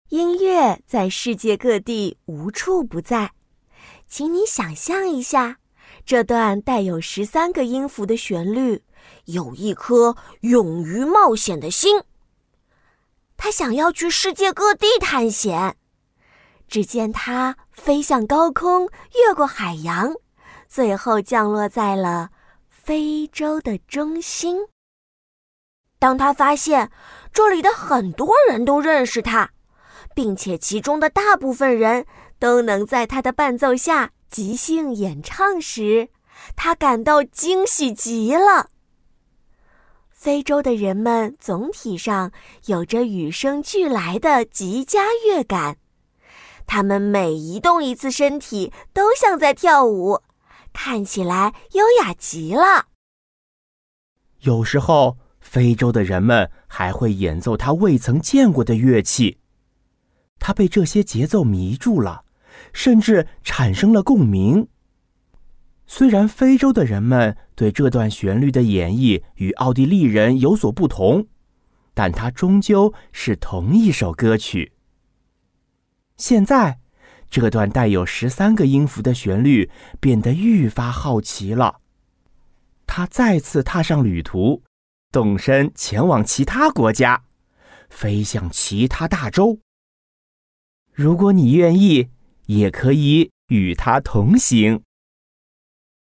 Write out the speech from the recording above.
音乐在世界各地无处不在，请你想象一下，这段带有13个音符的旋律，有一颗勇于冒险的心。他想要去世界各地探险。只见他飞向高空，越过海洋，最后降落在了非洲的中心。当他发现这里的很多人都认识他，并且其中的大部分人都能在他的伴奏下即兴演唱时，他感到惊喜极了。非洲的人们总体上有着与生俱来的极佳乐感，他们每移动一次身体都像在跳舞，看起来优雅极了。 有时候，非洲的人们还会演奏他未曾见过的乐器。他被这些节奏迷住了，甚至产生了共鸣。虽然非洲的人们对这段旋律的演绎与奥地利人有所不同，但它终究是同一首歌曲。现在，这段带有13个音符的旋律变得愈发好奇了。他再次踏上旅途，动身前往其他国家，飞向其他大洲。如果你愿意，也可以与他同行。